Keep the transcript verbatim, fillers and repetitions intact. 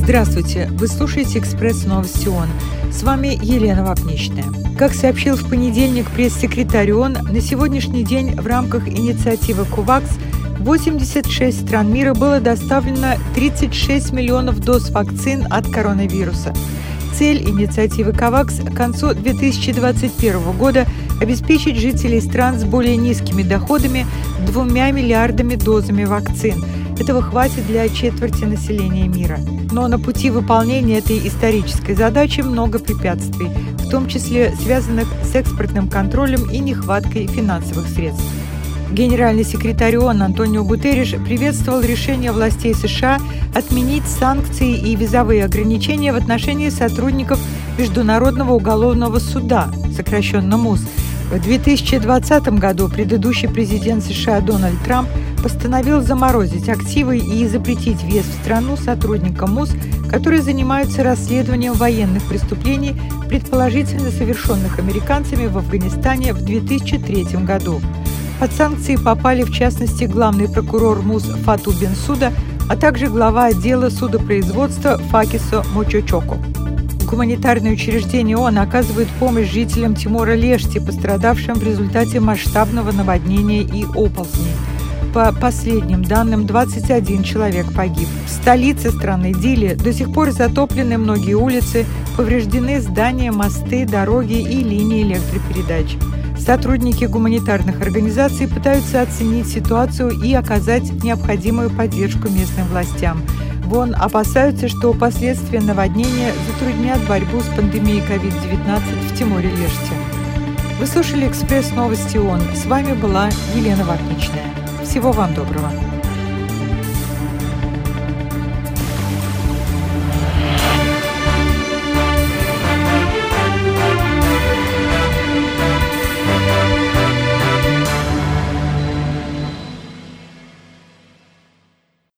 Здравствуйте! Вы слушаете «Экспресс Новости ООН». С вами Елена Вапничная. Как сообщил в понедельник пресс-секретарь ООН, на сегодняшний день в рамках инициативы ковакс в восемьдесят шесть стран мира было доставлено тридцать шесть миллионов доз вакцин от коронавируса. Цель инициативы ковакс к концу две тысячи двадцать первого года – обеспечить жителей стран с более низкими доходами двумя миллиардами дозами вакцин. Этого хватит для четверти населения мира. Но на пути выполнения этой исторической задачи много препятствий, в том числе связанных с экспортным контролем и нехваткой финансовых средств. Генеральный секретарь ООН Антонио Гутерриш приветствовал решение властей США отменить санкции и визовые ограничения в отношении сотрудников Международного уголовного суда, сокращенно МУС. В две тысячи двадцатом году предыдущий президент США Дональд Трамп постановил заморозить активы и запретить въезд в страну сотрудникам МУС, которые занимаются расследованием военных преступлений, предположительно совершенных американцами в Афганистане в две тысячи третьем году. Под санкции попали, в частности, главный прокурор МУС Фату Бенсуда, а также глава отдела судопроизводства Факисо Мочочоко. Гуманитарные учреждения ООН оказывают помощь жителям Тимора-Лешти, пострадавшим в результате масштабного наводнения и оползней. По последним данным, двадцать один человек погиб. В столице страны Дили до сих пор затоплены многие улицы, повреждены здания, мосты, дороги и линии электропередач. Сотрудники гуманитарных организаций пытаются оценить ситуацию и оказать необходимую поддержку местным властям. В ООН опасаются, что последствия наводнения затруднят борьбу с пандемией ковид девятнадцать в Тиморе-Лешти. Вы слушали «Экспресс Новости ООН». С вами была Елена Вапничная. Всего вам доброго.